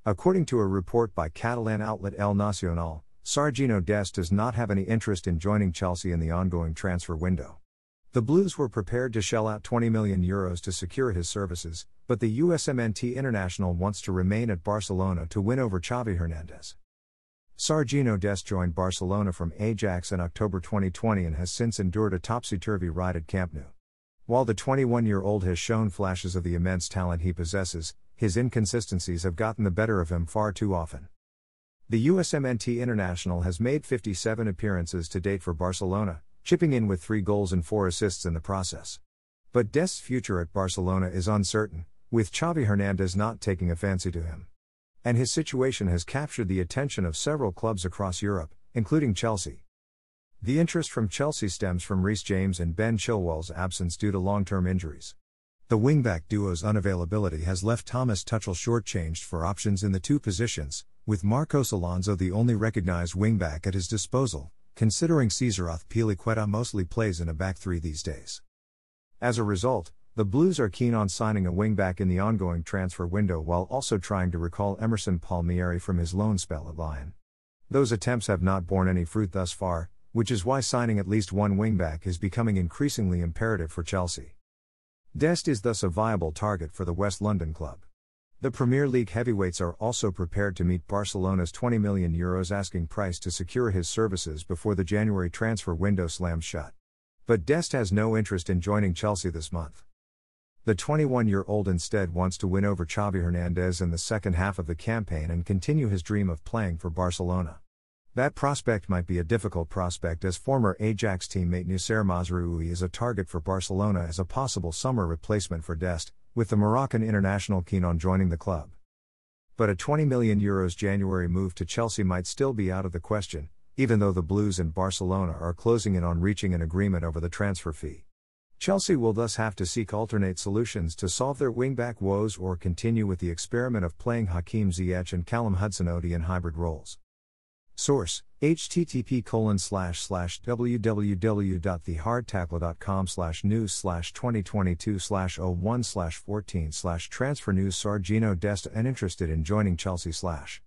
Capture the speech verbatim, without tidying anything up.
According to a report by Catalan outlet El Nacional, Sergiño Dest does not have any interest in joining Chelsea in the ongoing transfer window. The Blues were prepared to shell out twenty million euros to secure his services, but the U S M N T international wants to remain at Barcelona to win over Xavi Hernandez. Sergiño Dest joined Barcelona from Ajax in October twenty twenty and has since endured a topsy-turvy ride at Camp Nou. While the twenty-one-year-old has shown flashes of the immense talent he possesses, his inconsistencies have gotten the better of him far too often. The U S M N T international has made fifty-seven appearances to date for Barcelona, chipping in with three goals and four assists in the process. But Dest's future at Barcelona is uncertain, with Xavi Hernandez not taking a fancy to him. And his situation has captured the attention of several clubs across Europe, including Chelsea. The interest from Chelsea stems from Reece James and Ben Chilwell's absence due to long-term injuries. The wingback duo's unavailability has left Thomas Tuchel shortchanged for options in the two positions, with Marcos Alonso the only recognized wingback at his disposal, considering Cesar Azpilicueta mostly plays in a back three these days. As a result, the Blues are keen on signing a wingback in the ongoing transfer window while also trying to recall Emerson Palmieri from his loan spell at Lyon. Those attempts have not borne any fruit thus far, which is why signing at least one wingback is becoming increasingly imperative for Chelsea. Dest is thus a viable target for the West London club. The Premier League heavyweights are also prepared to meet Barcelona's twenty million euros asking price to secure his services before the January transfer window slams shut. But Dest has no interest in joining Chelsea this month. The twenty-one-year-old instead wants to win over Xavi Hernandez in the second half of the campaign and continue his dream of playing for Barcelona. That prospect might be a difficult prospect as former Ajax teammate Noussair Mazraoui is a target for Barcelona as a possible summer replacement for Dest, with the Moroccan international keen on joining the club. But a twenty million euros January move to Chelsea might still be out of the question, even though the Blues and Barcelona are closing in on reaching an agreement over the transfer fee. Chelsea will thus have to seek alternate solutions to solve their wingback woes or continue with the experiment of playing Hakim Ziyech and Callum Hudson-Odoi in hybrid roles. Source: http colon slash slash www.thehardtackle.com slash news slash 2022 slash 01 slash 14 slash transfer news Sergiño Dest uninterested in joining Chelsea slash